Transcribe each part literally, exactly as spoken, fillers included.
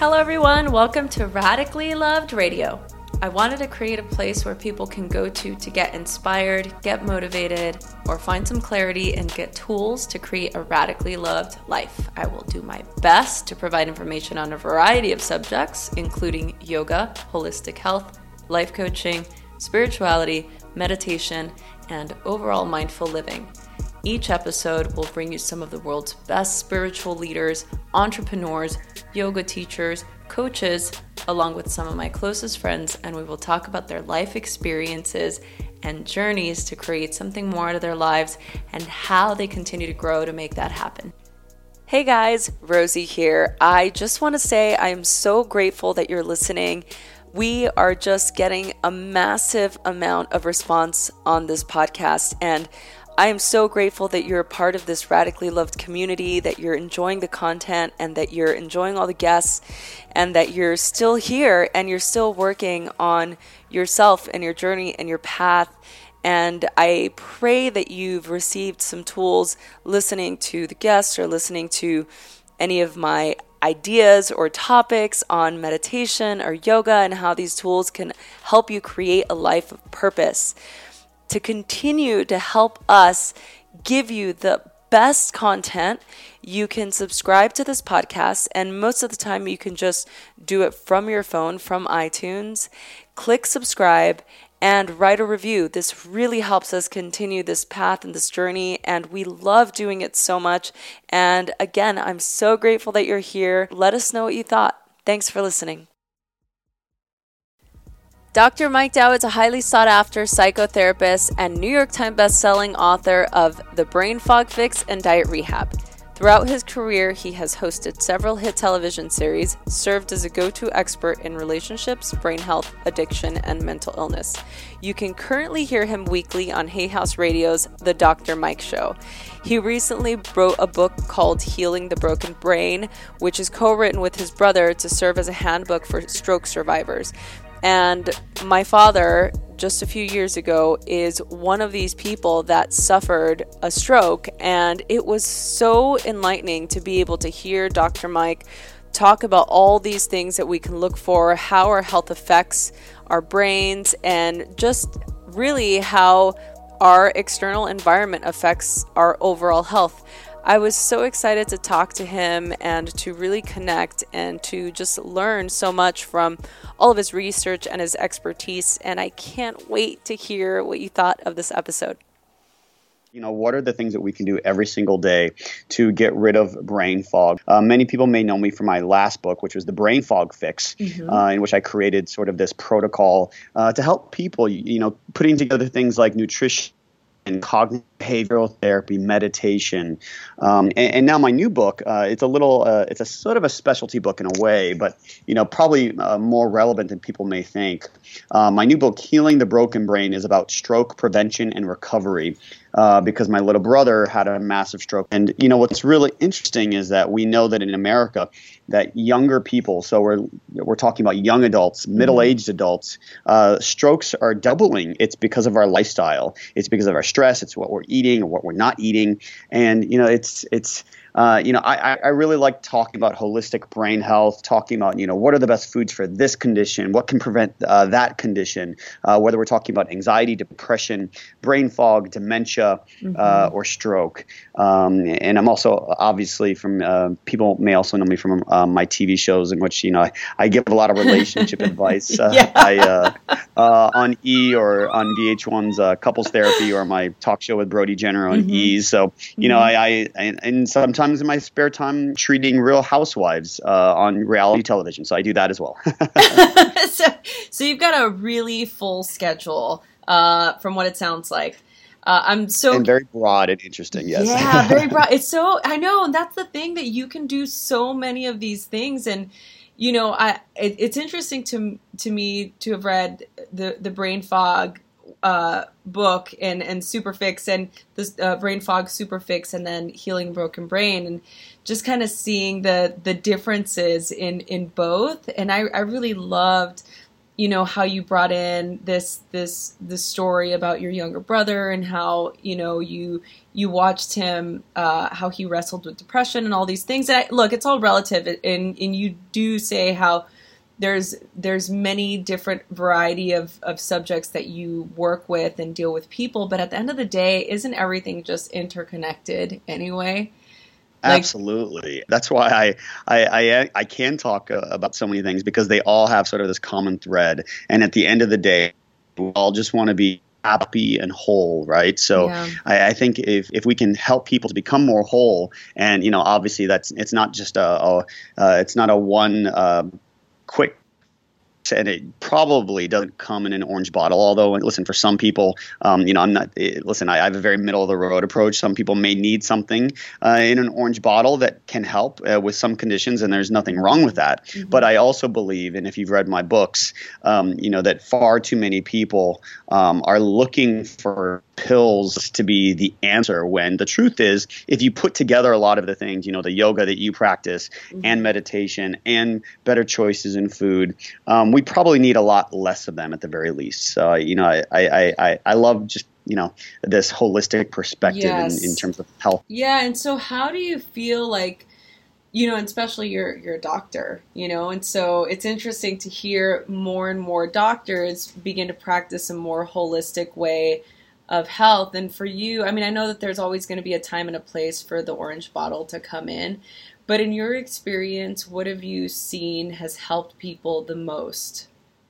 Hello everyone, welcome to Radically Loved Radio. I wanted to create a place where people can go to to get inspired, get motivated, or find some clarity and get tools to create a radically loved life. I will do my best to provide information on a variety of subjects, including yoga, holistic health, life coaching, spirituality, meditation, and overall mindful living. Each episode will bring you some of the world's best spiritual leaders, entrepreneurs, yoga teachers, coaches, along with some of my closest friends, and we will talk about their life experiences and journeys to create something more out of their lives and how they continue to grow to make that happen. Hey guys, Rosie here. I just want to say I am so grateful that you're listening. We are just getting a massive amount of response on this podcast, and I am so grateful that you're a part of this radically loved community, that you're enjoying the content and that you're enjoying all the guests and that you're still here and you're still working on yourself and your journey and your path. And I pray that you've received some tools listening to the guests or listening to any of my ideas or topics on meditation or yoga and how these tools can help you create a life of purpose. To continue to help us give you the best content, you can subscribe to this podcast, and most of the time you can just do it from your phone, from iTunes. Click subscribe and write a review. This really helps us continue this path and this journey, and we love doing it so much. And again, I'm so grateful that you're here. Let us know what you thought. Thanks for listening. Doctor Mike Dow is a highly sought-after psychotherapist and New York Times bestselling author of The Brain Fog Fix and Diet Rehab. Throughout his career, he has hosted several hit television series, served as a go-to expert in relationships, brain health, addiction, and mental illness. You can currently hear him weekly on Hay House Radio's The Doctor Mike Show. He recently wrote a book called Healing the Broken Brain, which is co-written with his brother to serve as a handbook for stroke survivors. And my father, just a few years ago, is one of these people that suffered a stroke. And it was so enlightening to be able to hear Doctor Mike talk about all these things that we can look for, how our health affects our brains, and just really how our external environment affects our overall health. I was so excited to talk to him and to really connect and to just learn so much from all of his research and his expertise. And I can't wait to hear what you thought of this episode. You know, what are the things that we can do every single day to get rid of brain fog? Uh, many people may know me from my last book, which was The Brain Fog Fix, mm-hmm. uh, in which I created sort of this protocol uh, to help people, you know, putting together things like nutrition and cognitive behavioral therapy, meditation. Um, and, and now my new book, uh, it's a little, uh, it's a sort of a specialty book in a way, but, you know, probably uh, more relevant than people may think. Uh, my new book, Healing the Broken Brain, is about stroke prevention and recovery. Uh, because my little brother had a massive stroke. And, you know, what's really interesting is that we know that in America that younger people, so we're we're talking about young adults, middle-aged adults, uh, strokes are doubling. It's because of our lifestyle. It's because of our stress. It's what we're eating or what we're not eating. And, you know, it's it's Uh, you know, I, I really like talking about holistic brain health, talking about, you know, what are the best foods for this condition, what can prevent uh, that condition, uh, whether we're talking about anxiety, depression, brain fog, dementia, mm-hmm. uh, or stroke. Um, and I'm also obviously from, uh, people may also know me from uh, my T V shows in which, you know, I, I give a lot of relationship advice uh, yeah. I, uh, uh, on E or on V H one's uh, Couples Therapy or my talk show with Brody Jenner on mm-hmm. E! So, you know, mm-hmm. I, I and, and sometimes in my spare time treating Real Housewives uh, on reality television. So I do that as well. so, so you've got a really full schedule uh, from what it sounds like. Uh, I'm so and very broad and interesting. Yes. Yeah, very broad. It's so, I know, and that's the thing, that you can do so many of these things. And, you know, I, it, it's interesting to, to me to have read the, the brain fog uh, book and, and Superfix and this uh, Brain Fog Superfix and then Healing Broken Brain, and just kind of seeing the, the differences in, in both. And I, I really loved you know, how you brought in this, this, this story about your younger brother and how, you know, you, you watched him, uh, how he wrestled with depression and all these things. And I, look, it's all relative. And, and you do say how there's, there's many different variety of, of subjects that you work with and deal with people. But at the end of the day, isn't everything just interconnected anyway? Like, absolutely. That's why I I I, I can talk uh, about so many things, because they all have sort of this common thread. And at the end of the day, we all just want to be happy and whole, right? So yeah. I, I think if, if we can help people to become more whole, and you know, obviously that's it's not just a, a uh, it's not a one uh, quick. And it probably doesn't come in an orange bottle. Although, listen, for some people, um, you know, I'm not. Listen, I, I have a very middle of the road approach. Some people may need something uh, in an orange bottle that can help uh, with some conditions, and there's nothing wrong with that. Mm-hmm. But I also believe, and if you've read my books, um, you know, that far too many people um, are looking for pills to be the answer, when the truth is, if you put together a lot of the things, you know, the yoga that you practice, mm-hmm. and meditation and better choices in food, um, we probably need a lot less of them at the very least. So, you know, I, I, I, I love just, you know, this holistic perspective yes. in, in terms of health. Yeah. And so how do you feel like, you know, and especially you're, you're a doctor, you know, and so it's interesting to hear more and more doctors begin to practice a more holistic way of health. And for you, I mean, I know that there's always going to be a time and a place for the orange bottle to come in, but in your experience, what have you seen has helped people the most?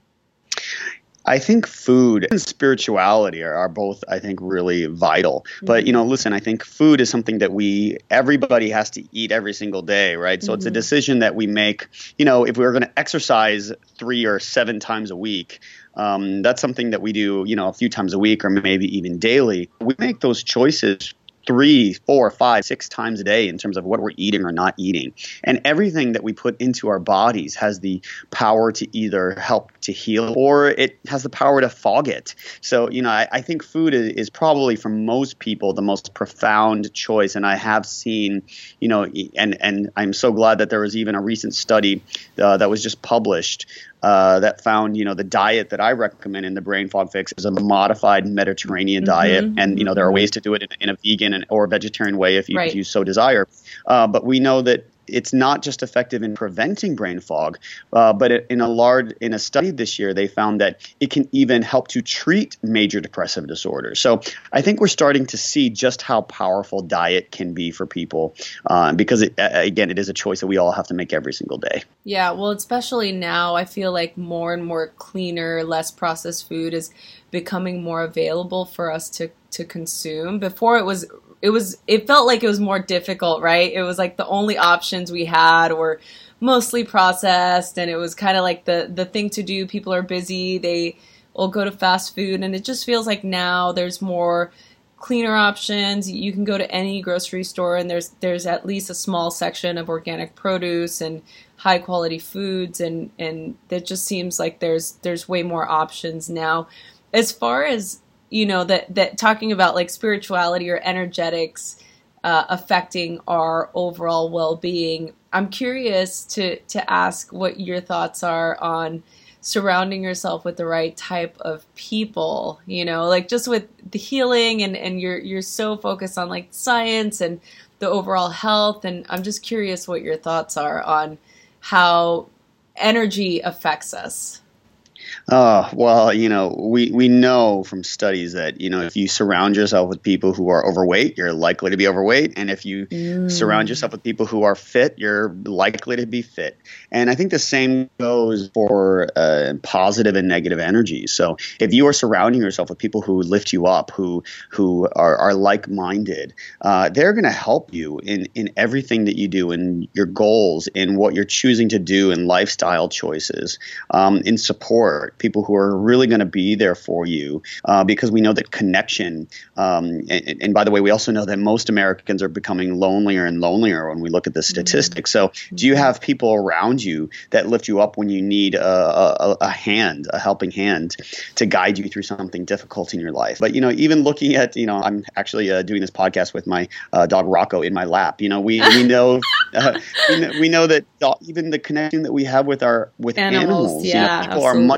I think food and spirituality are, are both, I think, really vital. Mm-hmm. But, you know, listen, I think food is something that we, everybody has to eat every single day, right? So mm-hmm. it's a decision that we make. You know, if we were going to exercise three or seven times a week, um, that's something that we do, you know, a few times a week or maybe even daily. We make those choices three, four, five, six times a day in terms of what we're eating or not eating. And everything that we put into our bodies has the power to either help to heal, or it has the power to fog it. So, you know, I, I think food is, is probably for most people the most profound choice. And I have seen, you know, and, and I'm so glad that there was even a recent study uh, that was just published Uh, that found, you know, the diet that I recommend in the Brain Fog Fix is a modified Mediterranean mm-hmm. diet. And, you know, there are ways to do it in, in a vegan and, or a vegetarian way if you, right. if you so desire. Uh, but we know that it's not just effective in preventing brain fog, uh, but in a large in a study this year, they found that it can even help to treat major depressive disorders. So I think we're starting to see just how powerful diet can be for people, uh, because it, again, it is a choice that we all have to make every single day. Yeah, well, especially now, I feel like more and more cleaner, less processed food is becoming more available for us to to consume. Before it was. It was, it felt like it was more difficult, right? It was like the only options we had were mostly processed, and it was kind of like the, the thing to do. People are busy. They will go to fast food, and it just feels like now there's more cleaner options. You can go to any grocery store, and there's, there's at least a small section of organic produce and high quality foods. And, and it just seems like there's, there's way more options now. As far as, you know, that, that talking about like spirituality or energetics uh, affecting our overall well-being, I'm curious to, to ask what your thoughts are on surrounding yourself with the right type of people, you know, like just with the healing and, and you're, you're so focused on like science and the overall health. And I'm just curious what your thoughts are on how energy affects us. Uh, well, you know, we, we know from studies that, you know, if you surround yourself with people who are overweight, you're likely to be overweight. And if you mm. surround yourself with people who are fit, you're likely to be fit. And I think the same goes for uh, positive and negative energy. So if you are surrounding yourself with people who lift you up, who who are, are like-minded, uh, they're going to help you in, in everything that you do, in your goals, in what you're choosing to do, in lifestyle choices, um, in support. People who are really going to be there for you, uh, because we know that connection, um, and, and by the way, we also know that most Americans are becoming lonelier and lonelier when we look at the statistics. So do you have people around you that lift you up when you need a, a, a hand, a helping hand to guide you through something difficult in your life? But, you know, even looking at, you know, I'm actually uh, doing this podcast with my uh, dog Rocco in my lap. You know, we, we know uh, we know, we know that even the connection that we have with our with animals, animals yeah, you know, people absolutely. are much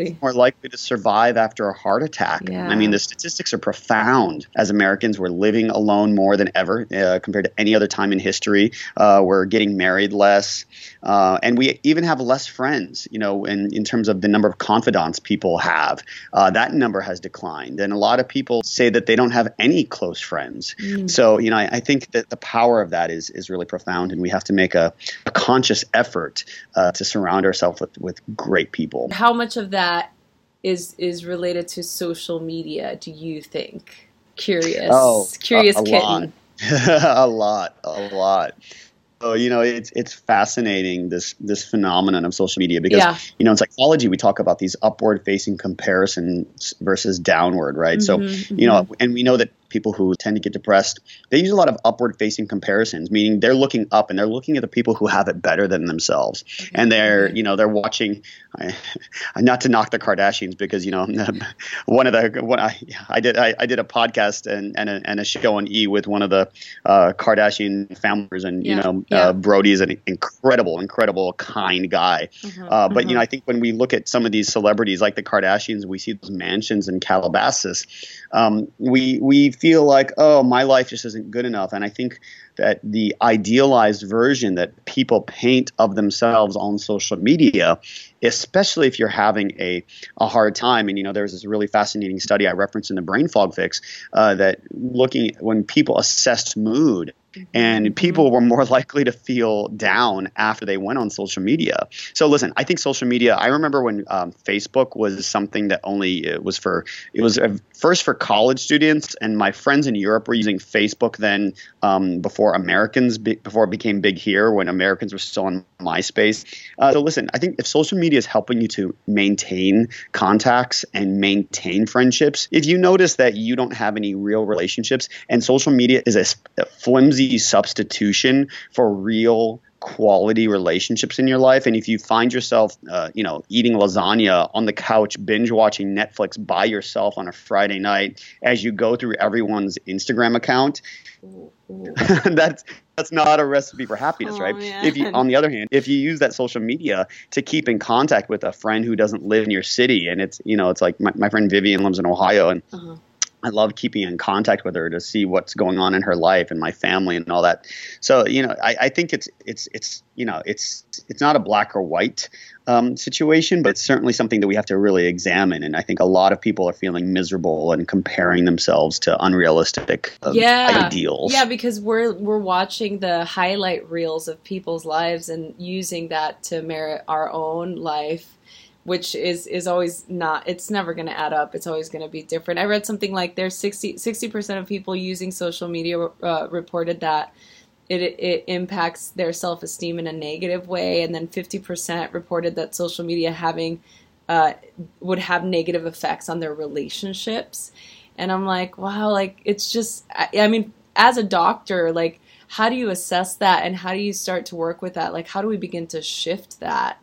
Absolutely. more likely to survive after a heart attack. Yeah. I mean, the statistics are profound. As Americans, we're living alone more than ever uh, compared to any other time in history. Uh, we're getting married less. Uh, and we even have less friends, you know, in, in terms of the number of confidants people have. Uh, that number has declined. And a lot of people say that they don't have any close friends. Mm. So, you know, I, I think that the power of that is is really profound. And we have to make a, a conscious effort uh, to surround ourselves with, with great people. How much of that is is related to social media, do you think? Curious. Oh, Curious a, a kitten. Lot. a lot. A lot. So, you know, it's it's fascinating, this this phenomenon of social media, because, yeah. you know, in psychology, we talk about these upward facing comparisons versus downward, right? Mm-hmm, so, mm-hmm. you know, and we know that people who tend to get depressed, they use a lot of upward facing comparisons, meaning they're looking up and they're looking at the people who have it better than themselves. Okay. And they're, you know, they're watching, I, not to knock the Kardashians, because, you know, one of the, one, I, I did, I, I did a podcast and, and, a, and a show on E! With one of the uh, Kardashian families, and, yeah. you know, yeah. uh, Brody is an incredible, incredible, kind guy. Mm-hmm. Uh, but, mm-hmm. you know, I think when we look at some of these celebrities like the Kardashians, we see those mansions in Calabasas. Um, we, we feel like, oh, my life just isn't good enough. And I think that the idealized version that people paint of themselves on social media, especially if you're having a, a hard time. And, you know, there's this really fascinating study I referenced in the Brain Fog Fix uh, that looking at when people assessed mood, and people were more likely to feel down after they went on social media. So listen, I think social media, I remember when um, Facebook was something that only it was for, it was uh, first for college students, and my friends in Europe were using Facebook then um, before Americans, be, before it became big here, when Americans were still on MySpace. Uh, so listen, I think if social media is helping you to maintain contacts and maintain friendships, if you notice that you don't have any real relationships and social media is a, a flimsy substitution for real quality relationships in your life, and if you find yourself, uh, you know, eating lasagna on the couch, binge watching Netflix by yourself on a Friday night as you go through everyone's Instagram account, ooh, ooh. that's that's not a recipe for happiness, oh, right? Man. If you, on the other hand, if you use that social media to keep in contact with a friend who doesn't live in your city, and it's, you know, it's like my, my friend Vivian lives in Ohio, and uh-huh. I love keeping in contact with her to see what's going on in her life and my family and all that. So, you know, I, I think it's it's it's you know it's it's not a black or white um, situation, but it's certainly something that we have to really examine. And I think a lot of people are feeling miserable and comparing themselves to unrealistic uh, yeah. ideals. Yeah, because we're we're watching the highlight reels of people's lives and using that to merit our own life, which is, is always not, it's never going to add up. It's always going to be different. I read something like there's sixty, sixty percent of people using social media uh, reported that it, it impacts their self-esteem in a negative way. And then fifty percent reported that social media having, uh, would have negative effects on their relationships. And I'm like, wow, like, it's just, I, I mean, as a doctor, like, how do you assess that? And how do you start to work with that? Like, how do we begin to shift that?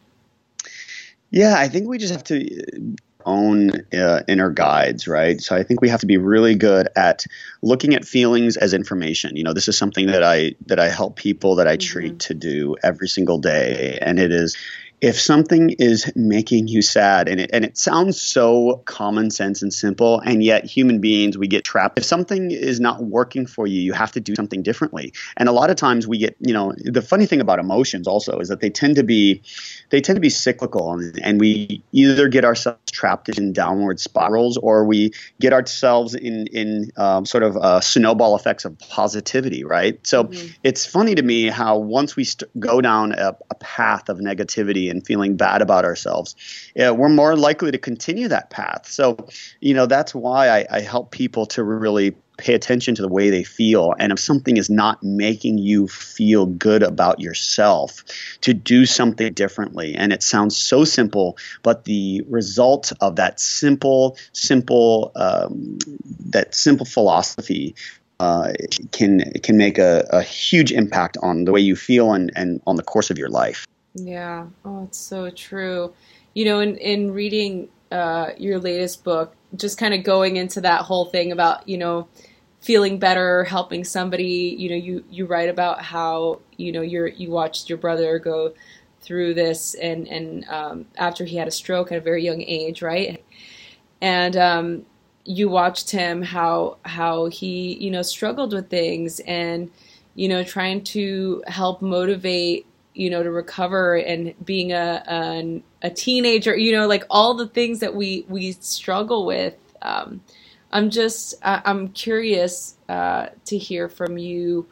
Yeah, I think we just have to own uh, inner guides, right? So I think we have to be really good at looking at feelings as information. You know, this is something that I that I help people that I mm-hmm. treat to do every single day, and it is, if something is making you sad, and it, and it sounds so common sense and simple, and yet human beings, we get trapped. If something is not working for you, you have to do something differently. And a lot of times we get, you know, the funny thing about emotions also is that they tend to be, they tend to be cyclical, and, and we either get ourselves trapped in downward spirals, or we get ourselves in, in um, sort of uh, snowball effects of positivity, right? So mm-hmm. it's funny to me how once we st- go down a, a path of negativity and feeling bad about ourselves, yeah, we're more likely to continue that path. So, you know, that's why I, I help people to really pay attention to the way they feel. And if something is not making you feel good about yourself, to do something differently. And it sounds so simple, but the result of that simple, simple, um, that simple philosophy Uh, can can make a, a huge impact on the way you feel and, and on the course of your life. Yeah. Oh, it's so true. You know, in, in reading uh, your latest book, just kind of going into that whole thing about, you know, feeling better, helping somebody, you know, you, you write about how, you know, you're, you watched your brother go through this, and and um, after he had a stroke at a very young age, right? And um, you watched him how how he you know struggled with things, and you know trying to help motivate you know to recover, and being a a, a teenager, you know like all the things that we we struggle with. Um, I'm just I'm curious uh, to hear from you.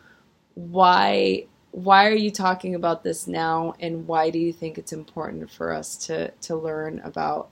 Why why are you talking about this now, and why do you think it's important for us to to learn about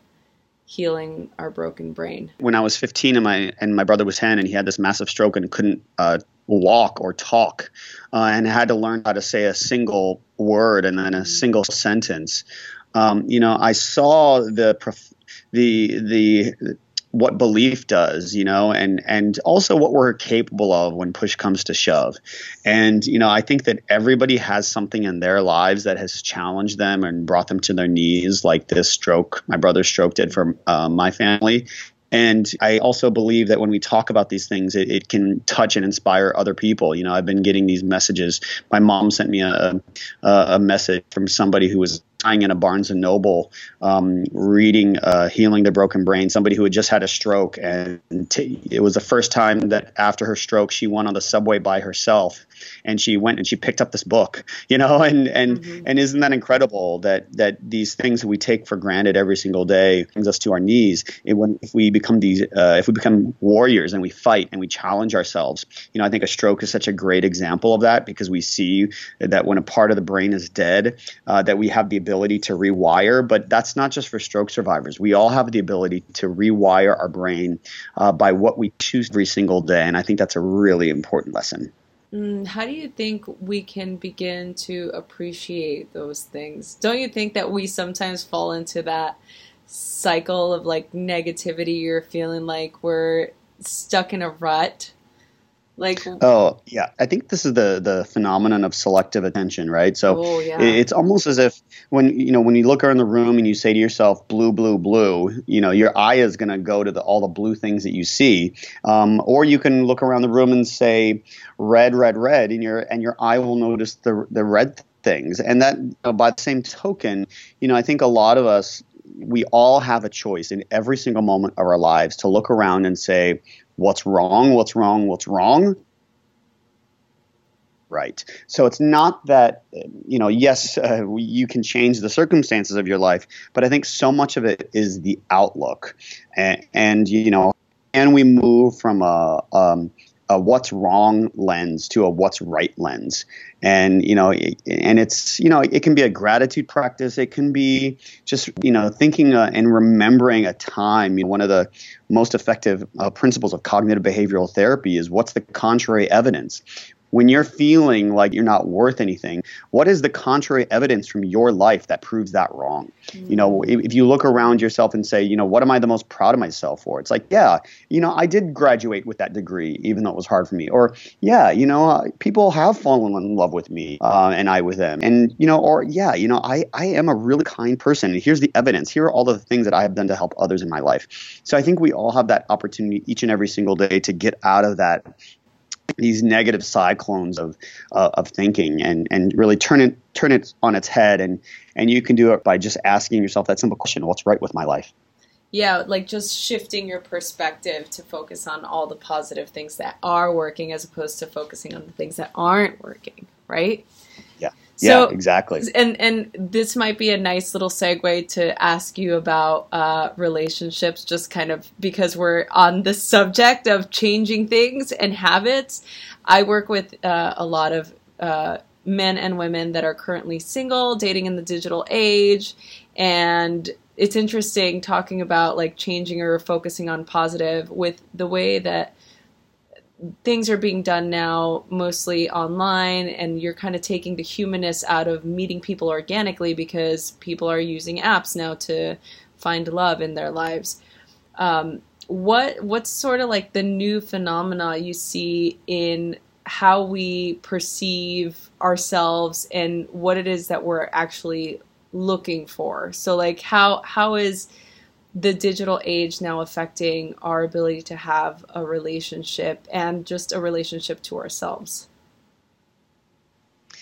healing our broken brain? When I was fifteen and my and my brother was ten, and he had this massive stroke and couldn't uh, walk or talk, uh, and had to learn how to say a single word and then a single sentence. Um, you know, I saw the prof- the the what belief does, you know, and and also what we're capable of when push comes to shove. And, you know, I think that everybody has something in their lives that has challenged them and brought them to their knees, like this stroke, my brother's stroke did for uh, my family. And I also believe that when we talk about these things, it, it can touch and inspire other people. You know, I've been getting these messages. My mom sent me a, a, a message from somebody who was lying in a Barnes and Noble, um, reading uh, Healing the Broken Brain, somebody who had just had a stroke. And t- it was the first time that after her stroke, she went on the subway by herself, and she went and she picked up this book, you know, and, and, mm-hmm. and isn't that incredible that, that these things that we take for granted every single day brings us to our knees. It, when, if we become these, uh, if we become warriors and we fight and we challenge ourselves, you know, I think a stroke is such a great example of that, because we see that when a part of the brain is dead, uh, that we have the ability to rewire. But that's not just for stroke survivors. We all have the ability to rewire our brain uh, by what we choose every single day. And I think that's a really important lesson. Mm, how do you think we can begin to appreciate those things? Don't you think that we sometimes fall into that cycle of like negativity, or feeling like we're stuck in a rut? Like, oh yeah, I think this is the the phenomenon of selective attention, right? So oh, yeah. It's almost as if when you know when you look around the room and you say to yourself blue, blue, blue, you know your eye is going to go to the, all the blue things that you see, um, or you can look around the room and say red, red, red, and your and your eye will notice the the red things. And that uh, by the same token, you know I think a lot of us, we all have a choice in every single moment of our lives to look around and say, what's wrong? What's wrong? What's wrong? Right. So it's not that, you know, yes, uh, you can change the circumstances of your life, but I think so much of it is the outlook. And, and you know, can we move from a, um, a what's wrong lens to a what's right lens? And, you know, it, and it's, you know, it can be a gratitude practice. It can be just, you know, thinking uh, and remembering a time. You know, one of the most effective uh, principles of cognitive behavioral therapy is what's the contrary evidence? When you're feeling like you're not worth anything, what is the contrary evidence from your life that proves that wrong? Mm. You know, if, if you look around yourself and say, you know, what am I the most proud of myself for? It's like, yeah, you know, I did graduate with that degree, even though it was hard for me. Or, yeah, you know, uh, people have fallen in love with me uh, and I with them. And, you know, or, yeah, you know, I, I am a really kind person. And here's the evidence. Here are all the things that I have done to help others in my life. So I think we all have that opportunity each and every single day to get out of that these negative cyclones of uh, of thinking and and really turn it turn it on its head. And and you can do it by just asking yourself that simple question: what's right with my life? Yeah, like just shifting your perspective to focus on all the positive things that are working, as opposed to focusing on the things that aren't working, right? Yeah. So, yeah, exactly. And and this might be a nice little segue to ask you about uh, relationships, just kind of because we're on the subject of changing things and habits. I work with uh, a lot of uh, men and women that are currently single, dating in the digital age, and it's interesting talking about like changing or focusing on positive with the way that things are being done now, mostly online, and you're kind of taking the humanness out of meeting people organically, because people are using apps now to find love in their lives. Um, what what's sort of like the new phenomena you see in how we perceive ourselves and what it is that we're actually looking for? So like how how is the digital age now affecting our ability to have a relationship and just a relationship to ourselves?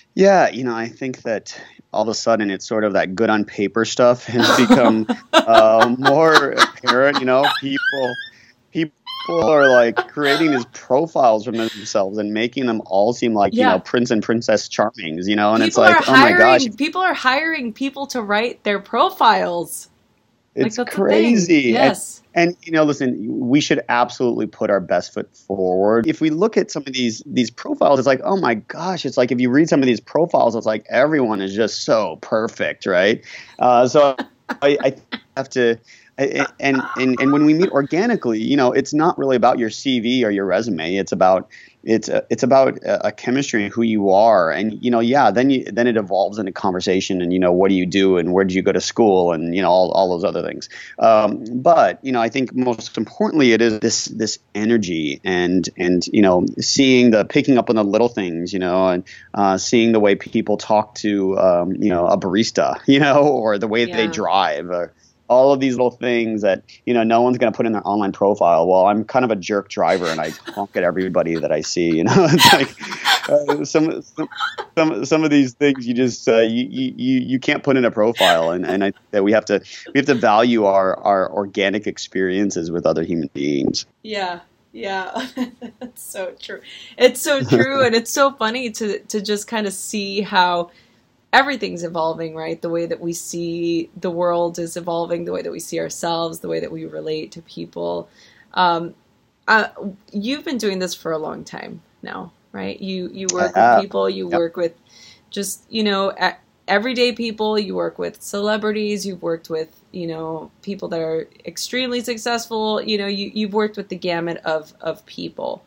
Yeah, you know, I think that all of a sudden it's sort of that good on paper stuff has become uh, more apparent. You know, people people are like creating these profiles from themselves and making them all seem like, you know, Yeah. Prince and Princess Charmings. You know, and it's People are like, oh my gosh, hiring people are hiring people to write their profiles. Like it's that's the thing. crazy. And, Yes. and you know, listen, we should absolutely put our best foot forward. If we look at some of these these profiles, it's like, oh my gosh, it's like if you read some of these profiles, it's like everyone is just so perfect, right? Uh, so I, I have to. And, and and when we meet organically, you know, it's not really about your C V or your resume. It's about it's a, it's about a, a chemistry and who you are. And you know, yeah, then you then it evolves into conversation. And you know, what do you do and where did you go to school and you know all, all those other things. Um, but you know, I think most importantly, it is this this energy and and you know, seeing the picking up on the little things, you know, and uh, seeing the way people talk to um, you know a barista, you know, or the way Yeah. they drive. Or, all of these little things that, you know, no one's going to put in their online profile. Well, I'm kind of a jerk driver and I honk at everybody that I see, you know, it's like uh, some, some, some, some of these things you just, uh, you, you, you can't put in a profile. And, and I, that we have to, we have to value our, our organic experiences with other human beings. Yeah. Yeah. That's so true. It's so true. And it's so funny to, to just kind of see how everything's evolving, right? The way that we see the world is evolving, the way that we see ourselves, the way that we relate to people. Um, uh, you've been doing this for a long time now, right? You you work Uh, with people, you yep. work with just, you know, everyday people, you work with celebrities, you've worked with, you know, people that are extremely successful, you know, you, you've worked with the gamut of, of people.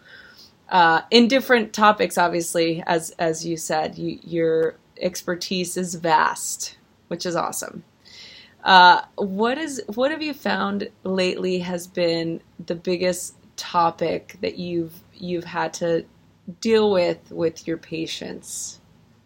Uh, in different topics, obviously, as as you said, you, you're expertise is vast, which is awesome. Uh, what is what have you found lately has been the biggest topic that you've you've had to deal with with your patients?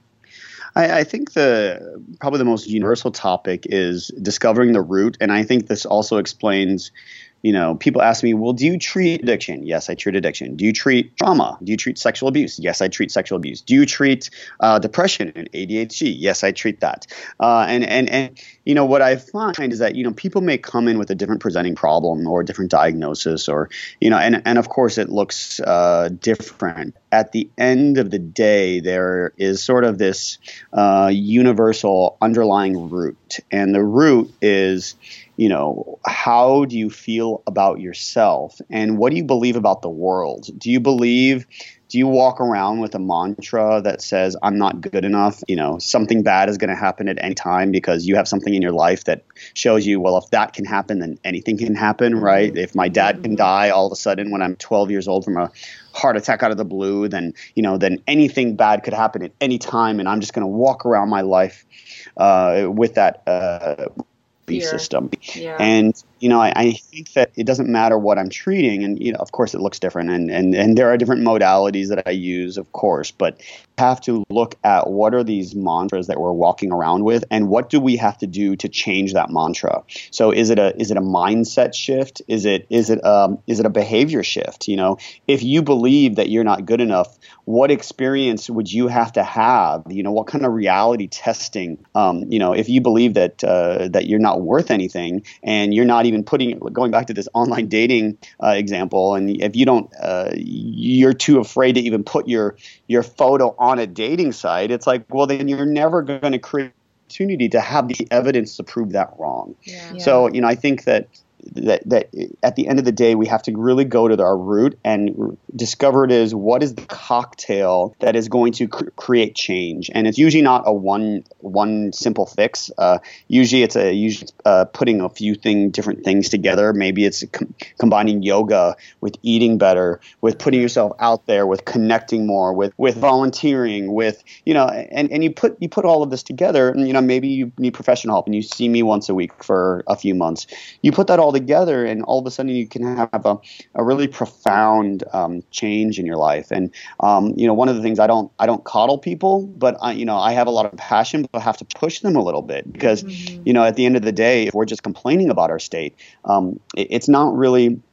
I, I think the probably the most universal topic is discovering the root, and I think this also explains. You know, people ask me, well, do you treat addiction? Yes, I treat addiction. Do you treat trauma? Do you treat sexual abuse? Yes, I treat sexual abuse. Do you treat uh, depression and A D H D? Yes, I treat that. Uh, and, and, and, you know, what I find is that, you know, people may come in with a different presenting problem or a different diagnosis or, you know, and, and of course it looks uh, different. At the end of the day, there is sort of this uh, universal underlying root. And the root is, you know, how do you feel about yourself and what do you believe about the world? Do you believe, do you walk around with a mantra that says, I'm not good enough? You know, something bad is going to happen at any time because you have something in your life that shows you, well, if that can happen, then anything can happen, right? If my dad can die all of a sudden when I'm twelve years old from a heart attack out of the blue, then, you know, then anything bad could happen at any time. And I'm just going to walk around my life uh, with that uh belief system. Yeah. And, you know, I, I think that it doesn't matter what I'm treating. And, you know, of course it looks different and, and, and there are different modalities that I use, of course, but have to look at what are these mantras that we're walking around with and what do we have to do to change that mantra? So is it a, is it a mindset shift? Is it, is it, um, is it a behavior shift? You know, if you believe that you're not good enough, what experience would you have to have? You know, what kind of reality testing, um, you know, if you believe that, uh, that you're not worth anything and you're not even putting, going back to this online dating uh, example, and if you don't, uh, you're too afraid to even put your, your photo on a dating site, it's like, well, then you're never going to create opportunity to have the evidence to prove that wrong. Yeah. So, you know, I think that that that at the end of the day, we have to really go to our root and discover it is what is the cocktail that is going to cr- create change. And it's usually not a one one simple fix. Uh, usually it's a usually uh, putting a few thing different things together. Maybe it's com- combining yoga with eating better, with putting yourself out there, with connecting more, with with volunteering, with you know, and, and you put you put all of this together. And you know, maybe you need professional help, and you see me once a week for a few months. You put that all together and all of a sudden you can have a, a really profound um, change in your life. And um, you know, one of the things I don't I don't coddle people, but I, you know, I have a lot of passion, but I have to push them a little bit because mm-hmm. you know, at the end of the day, if we're just complaining about our state, um, it, it's not really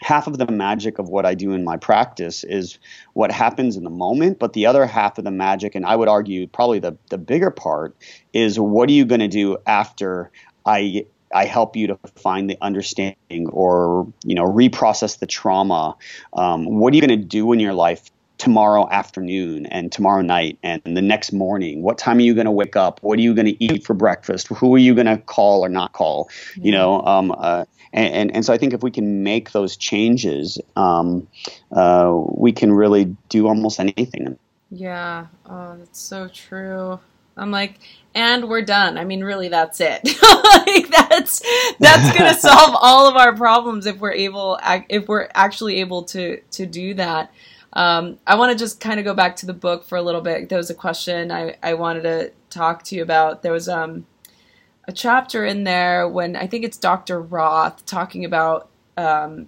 half of the magic of what I do in my practice is what happens in the moment, but the other half of the magic, and I would argue probably the, the bigger part, is what are you going to do after I I help you to find the understanding or, you know, reprocess the trauma. Um, what are you going to do in your life tomorrow afternoon and tomorrow night and the next morning? What time are you going to wake up? What are you going to eat for breakfast? Who are you going to call or not call? Yeah. You know, um, uh, and, and, and so I think if we can make those changes, um, uh, we can really do almost anything. Yeah. Oh, that's so true. I'm like, and we're done. I mean, really, that's it. Like that's that's gonna solve all of our problems if we're able, if we're actually able to to do that. Um, I want to just kind of go back to the book for a little bit. There was a question I, I wanted to talk to you about. There was um, a chapter in there when I think it's Doctor Roth talking about. Um,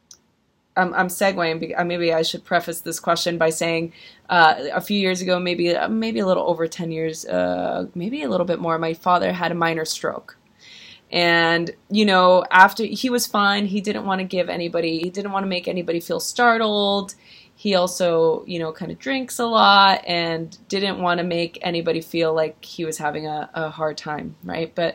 I'm, I'm segueing. Maybe I should preface this question by saying uh, a few years ago, maybe maybe a little over ten years, uh, maybe a little bit more, my father had a minor stroke. And, you know, after he was fine, he didn't want to give anybody, he didn't want to make anybody feel startled. He also, you know, kind of drinks a lot and didn't want to make anybody feel like he was having a, a hard time, right? But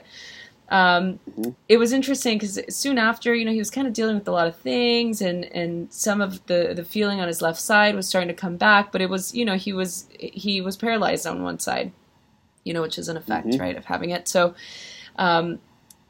um, mm-hmm. It was interesting because soon after, you know, he was kind of dealing with a lot of things, and, and some of the, the feeling on his left side was starting to come back, but it was, you know, he was he was paralyzed on one side, you know, which is an effect, mm-hmm. right, of having it. So um,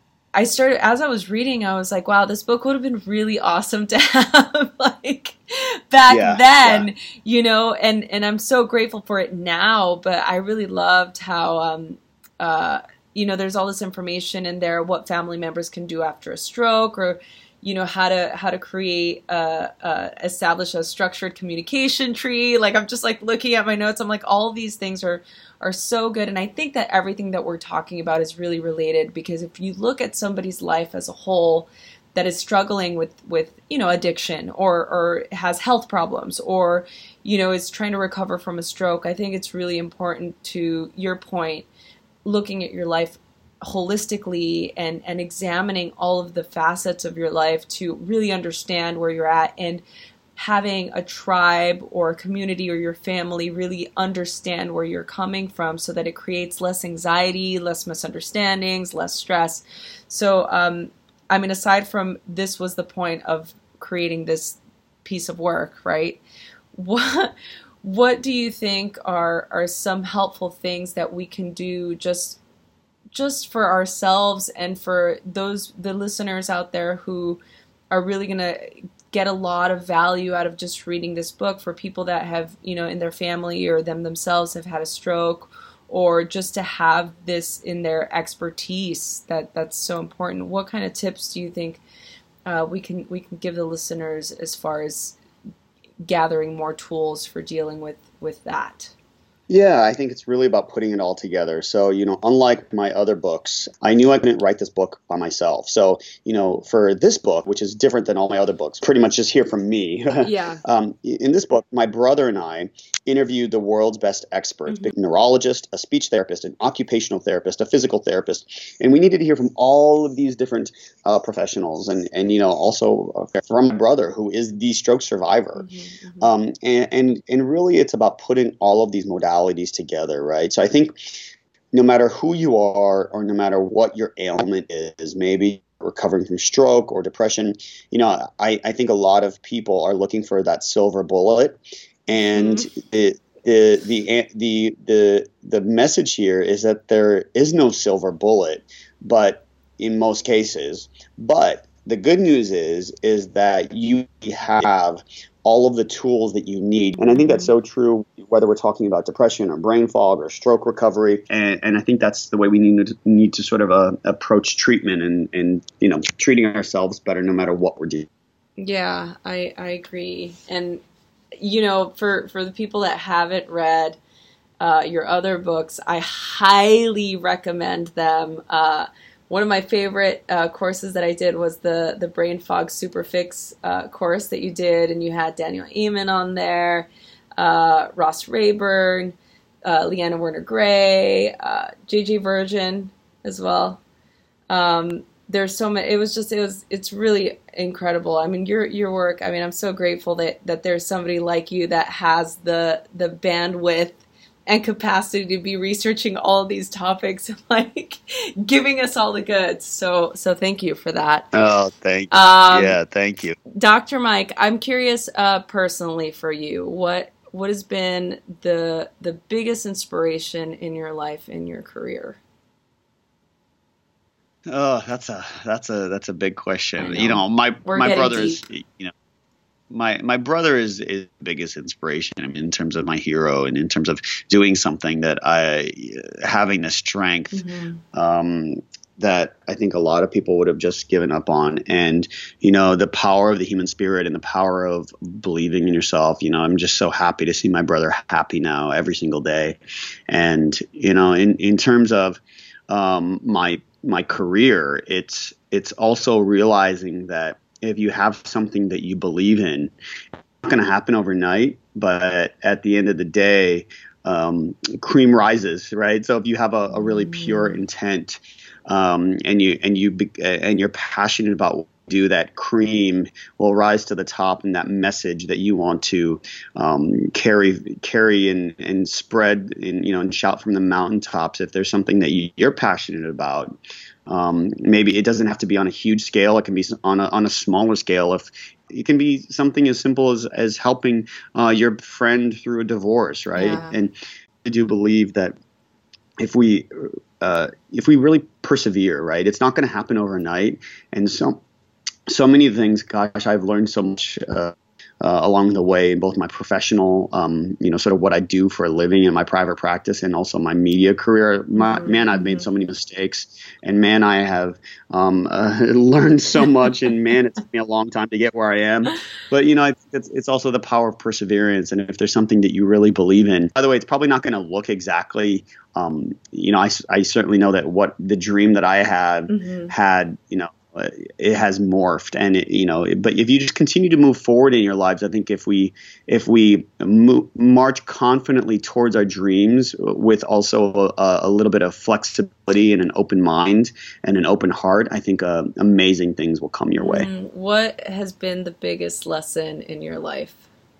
I started, as I was reading, I was like, wow, this book would have been really awesome to have, like, back yeah, then, yeah. you know, and, and I'm so grateful for it now, but I really loved how, um, uh, you know, there's all this information in there, what family members can do after a stroke, or, you know, how to, how to create, uh, uh, establish a structured communication tree. Like, I'm just like looking at my notes. I'm like, all these things are, are so good. And I think that everything that we're talking about is really related, because if you look at somebody's life as a whole that is struggling with, with, you know, addiction, or, or has health problems, or, you know, is trying to recover from a stroke, I think it's really important, to your point, looking at your life holistically and, and examining all of the facets of your life to really understand where you're at, and having a tribe or a community or your family really understand where you're coming from, so that it creates less anxiety, less misunderstandings, less stress. So, um, I mean, aside from this was the point of creating this piece of work, right? What what do you think are are some helpful things that we can do just just for ourselves and for those the listeners out there who are really going to get a lot of value out of just reading this book, for people that have, you know, in their family or them themselves have had a stroke, or just to have this in their expertise that that's so important? What kind of tips do you think uh, we can we can give the listeners as far as gathering more tools for dealing with, with that? Yeah, I think it's really about putting it all together. So, you know, unlike my other books, I knew I couldn't write this book by myself. So, you know, for this book, which is different than all my other books, pretty much just hear from me. Yeah. um, in this book, my brother and I interviewed the world's best experts, mm-hmm. a neurologist, a speech therapist, an occupational therapist, a physical therapist. And we needed to hear from all of these different uh, professionals, and, and, you know, also uh, from my brother, who is the stroke survivor. Mm-hmm, mm-hmm. Um, and, and, and really it's about putting all of these modalities together, right? So I think no matter who you are, or no matter what your ailment is, maybe recovering from stroke or depression, you know, I, I think a lot of people are looking for that silver bullet, and mm-hmm. it, the the the the the message here is that there is no silver bullet, but in most cases, but the good news is is that you have all of the tools that you need. And I think that's so true, whether we're talking about depression or brain fog or stroke recovery. And, and I think that's the way we need to need to sort of uh, approach treatment, and, and, you know, treating ourselves better no matter what we're doing. Yeah, I, I agree. And, you know, for, for the people that haven't read uh, your other books, I highly recommend them. Uh, One of my favorite uh, courses that I did was the the Brain Fog Superfix uh, course that you did, and you had Daniel Amen on there, uh, Ross Rayburn, uh, Leanna Werner Gray, uh, J J Virgin as well. Um, there's so many, it was just, it was, it's really incredible. I mean, your, your work, I mean, I'm so grateful that, that there's somebody like you that has the, the bandwidth and capacity to be researching all of these topics and like giving us all the goods. So, so thank you for that. Oh, thank you. Um, yeah, thank you. Doctor Mike, I'm curious, uh, personally for you, what, what has been the, the biggest inspiration in your life, in your career? Oh, that's a that's a that's a big question. Know. You know, my We're my getting brother is, deep. you know, my my brother is is the biggest inspiration. I mean, in terms of my hero, and in terms of doing something that I having the strength Mm-hmm. um, that I think a lot of people would have just given up on. And you know, the power of the human spirit and the power of believing in yourself. You know, I'm just so happy to see my brother happy now every single day. And you know, in in terms of um, my my career, it's it's also realizing that if you have something that you believe in, it's not going to happen overnight, but at the end of the day, um, cream rises, right? So if you have a, a really pure intent, um, and you and you be, and you're passionate about what you do, that cream will rise to the top, and that message that you want to um, carry carry and and spread and you know and shout from the mountaintops. If there's something that you, you're passionate about. Um, maybe it doesn't have to be on a huge scale. It can be on a on a smaller scale. If it can be something as simple as as helping uh, your friend through a divorce, right? Yeah. And I do believe that if we uh, if we really persevere, right, it's not going to happen overnight. And so so many things. Gosh, I've learned so much. Uh, Uh, along the way, both my professional, um, you know, sort of what I do for a living in my private practice, and also my media career. My, Mm-hmm. Man, I've made so many mistakes, and man, I have um, uh, learned so much. And man, it took me a long time to get where I am. But you know, I think it's, it's also the power of perseverance. And if there's something that you really believe in, by the way, it's probably not going to look exactly. Um, you know, I, I certainly know that what the dream that I had Mm-hmm. had, you know. It has morphed, and it, you know. But if you just continue to move forward in your lives, I think if we if we move, march confidently towards our dreams with also a, a little bit of flexibility and an open mind and an open heart, I think uh, amazing things will come your way. Mm, what has been the biggest lesson in your life?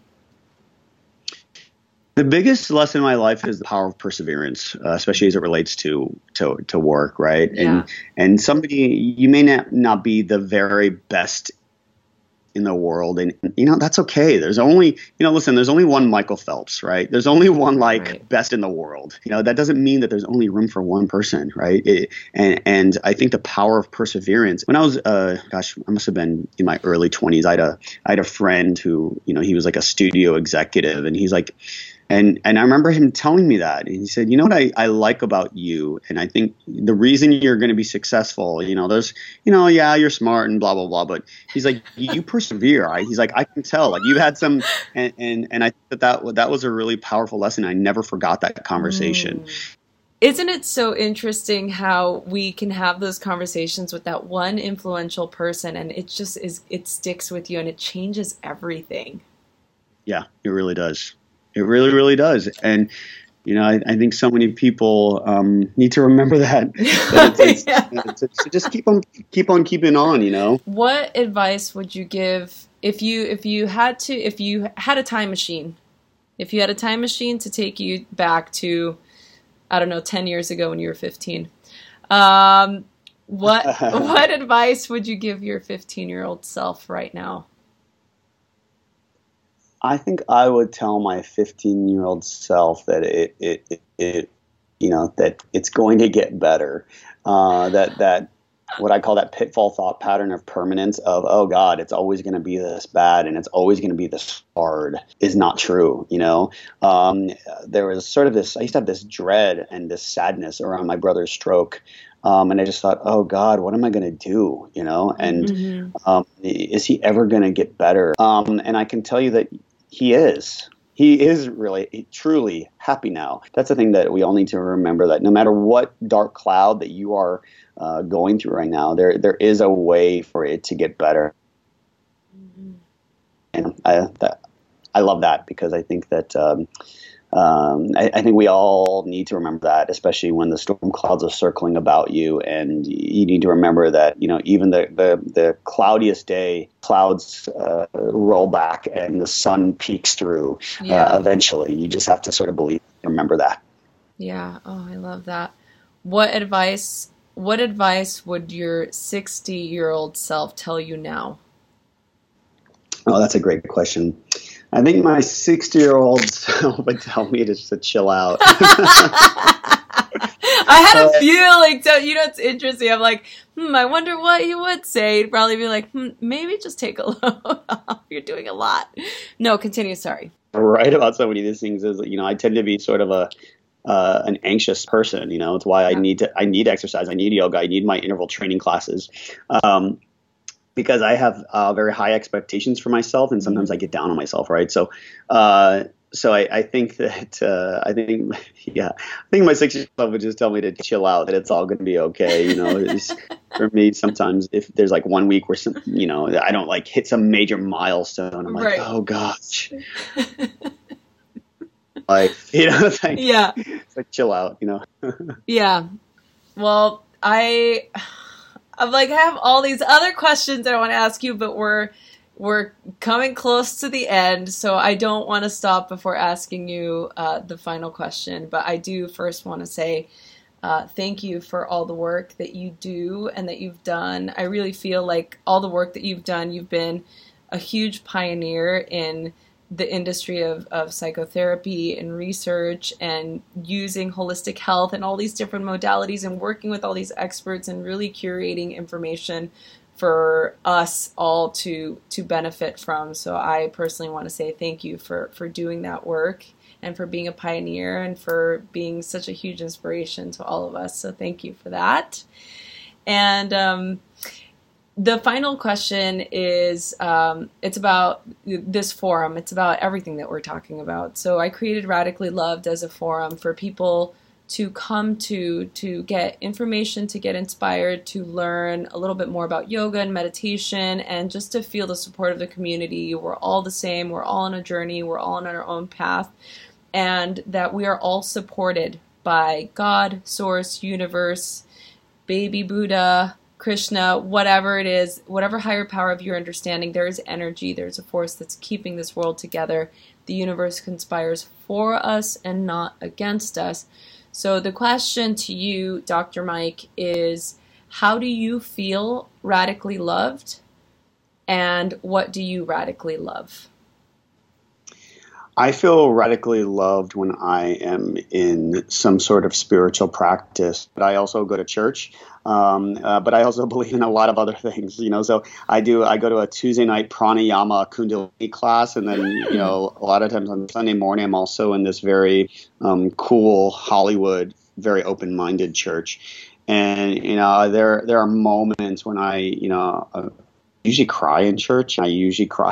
The biggest lesson in my life is the power of perseverance, uh, especially as it relates to to, to work, right? Yeah. And and somebody, you may not, not be the very best in the world, and you know that's okay. There's only, you know, listen, there's only one Michael Phelps, right? There's only one like Right. best in the world. You know, that doesn't mean that there's only room for one person, right? It, and and I think the power of perseverance. When I was, uh, gosh, I must have been in my early twenties. I had a I had a friend who, you know, he was like a studio executive, and he's like. And and I remember him telling me that. And he said, you know what I, I like about you? And I think the reason you're going to be successful, you know, there's, you know, yeah, you're smart and blah, blah, blah. But he's like, you persevere. I, he's like, I can tell. Like you've had some. And, and, and I think that, that that was a really powerful lesson. I never forgot that conversation. Mm. Isn't it so interesting how we can have those conversations with that one influential person, and it just is, it sticks with you and it changes everything. Yeah, it really does. It really, really does. And, you know, I, I think so many people um, need to remember that. that it's, it's, Yeah. to, to just keep on, keep on keeping on, you know. What advice would you give if you if you had to if you had a time machine? If you had a time machine to take you back to, I don't know, ten years ago when you were fifteen. Um, what what advice would you give your fifteen-year-old self right now? I think I would tell my fifteen-year-old self that it, it, it, it, you know, that it's going to get better. Uh, that that what I call that pitfall thought pattern of permanence of, oh God, it's always going to be this bad and it's always going to be this hard is not true. You know, um, there was sort of this. I used to have this dread and this sadness around my brother's stroke. Um, and I just thought, oh God, what am I going to do? You know, and Mm-hmm. um, is he ever going to get better? Um, and I can tell you that he is. He is really, truly happy now. That's the thing that we all need to remember, that no matter what dark cloud that you are uh, going through right now, there there is a way for it to get better. Mm-hmm. And I, that, I love that because I think that um, um, I, I think we all need to remember that, especially when the storm clouds are circling about you, and you need to remember that, you know, even the, the, the cloudiest day, clouds uh, roll back and the sun peeks through yeah. uh, eventually. You just have to sort of believe, remember that. Yeah. Oh, I love that. What advice, what advice would your sixty-year-old self tell you now? Oh, that's a great question. I think my sixty-year-old self would tell me just to chill out. I had a feeling, so, you know, it's interesting. I'm like, hmm, I wonder what he would say. He'd probably be like, hmm, maybe just take a load off. You're doing a lot. No, continue. Sorry. Right about so many of these things is, you know, I tend to be sort of a uh, an anxious person. You know, it's why I yeah. need to I need exercise. I need yoga. I need my interval training classes. Um, because I have uh, very high expectations for myself, and sometimes I get down on myself, right? So, uh, so I, I think that uh, I think, yeah, I think my six-year-old would just tell me to chill out, that it's all going to be okay. You know, it's, for me, sometimes if there's like one week where some, you know, I don't like hit some major milestone, I'm like, right. oh gosh, like, you know, it's like, yeah, it's like chill out, you know. Yeah. Well, I. I'm like, I have all these other questions that I want to ask you, but we're we're coming close to the end, so I don't want to stop before asking you uh, the final question. But I do first want to say uh, thank you for all the work that you do and that you've done. I really feel like all the work that you've done, you've been a huge pioneer in the industry of, of psychotherapy and research and using holistic health and all these different modalities and working with all these experts and really curating information for us all to to benefit from. So I personally want to say thank you for, for doing that work and for being a pioneer and for being such a huge inspiration to all of us. So thank you for that. And um the final question is, um, it's about this forum. It's about everything that we're talking about. So I created Radically Loved as a forum for people to come to, to get information, to get inspired, to learn a little bit more about yoga and meditation, and just to feel the support of the community. We're all the same. We're all on a journey. We're all on our own path. And that we are all supported by God, Source, Universe, Baby Buddha, Krishna, whatever it is, whatever higher power of your understanding, there is energy, there's a force that's keeping this world together. The universe conspires for us and not against us. So the question to you, Doctor Mike, is how do you feel radically loved, and what do you radically love? I feel radically loved when I am in some sort of spiritual practice. But I also go to church, um, uh, but I also believe in a lot of other things. You know, so I do. I go to a Tuesday night pranayama Kundalini class, and then you know, a lot of times on Sunday morning, I'm also in this very um, cool Hollywood, very open-minded church. And you know, there there are moments when I, you know. Uh, usually cry in church. I usually cry.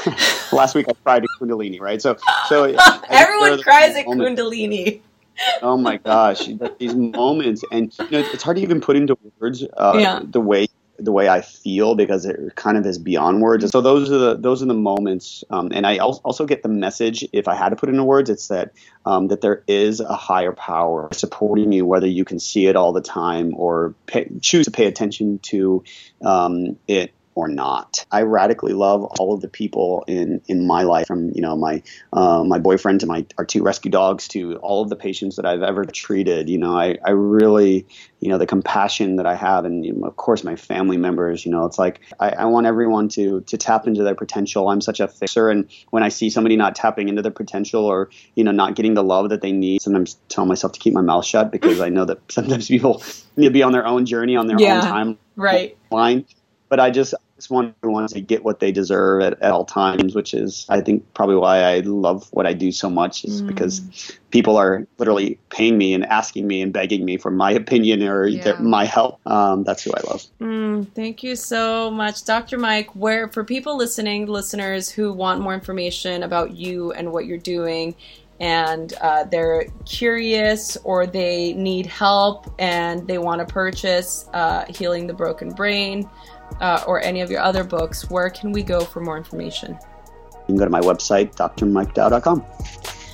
Last week I cried at Kundalini, right? So, so everyone cries at Kundalini. Oh my gosh, these moments, and you know, it's hard to even put into words uh, yeah. the way the way I feel, because it kind of is beyond words. So those are the those are the moments, um, and I also get the message. If I had to put it into words, it's that um, that there is a higher power supporting you, whether you can see it all the time or pay, choose to pay attention to um, it or not. I radically love all of the people in, in my life, from you know my uh, my boyfriend to my our two rescue dogs to all of the patients that I've ever treated. You know, I, I really you know the compassion that I have, and you know, of course my family members. You know, it's like I, I want everyone to to tap into their potential. I'm such a fixer, and when I see somebody not tapping into their potential, or you know not getting the love that they need, sometimes tell myself to keep my mouth shut, because I know that sometimes people need to be on their own journey, on their yeah, own time, right? Line. But I just, just want everyone to get what they deserve at, at all times, which is, I think, probably why I love what I do so much, is mm. because people are literally paying me and asking me and begging me for my opinion or yeah. their, my help. Um, that's who I love. Mm, thank you so much, Doctor Mike. Where, for people listening, listeners who want more information about you and what you're doing, and uh, they're curious or they need help and they want to purchase uh, Healing the Broken Brain, Uh, or any of your other books, where can we go for more information? You can go to my website, d r mike dow dot com.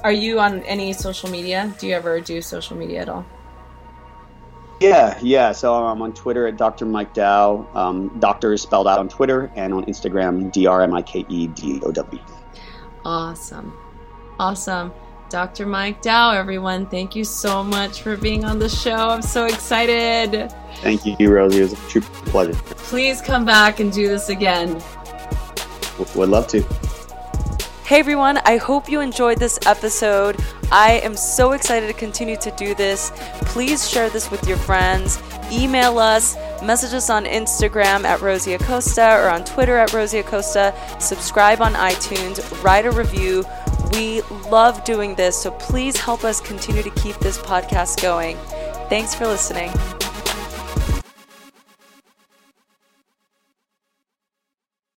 Are you on any social media? Do you ever do social media at all? Yeah, yeah. So I'm on Twitter at Doctor Mike Dow. Um, doctor is spelled out on Twitter, and on Instagram, D R M I K E D O W. Awesome. Awesome. Doctor Mike Dow, everyone. Thank you so much for being on the show. I'm so excited. Thank you, Rosie. It was a true pleasure. Please come back and do this again. Would love to. Hey everyone, I hope you enjoyed this episode. I am so excited to continue to do this. Please share this with your friends. Email us, message us on Instagram at Rosie Acosta or on Twitter at Rosie Acosta. Subscribe on iTunes, write a review. We love doing this, so please help us continue to keep this podcast going. Thanks for listening.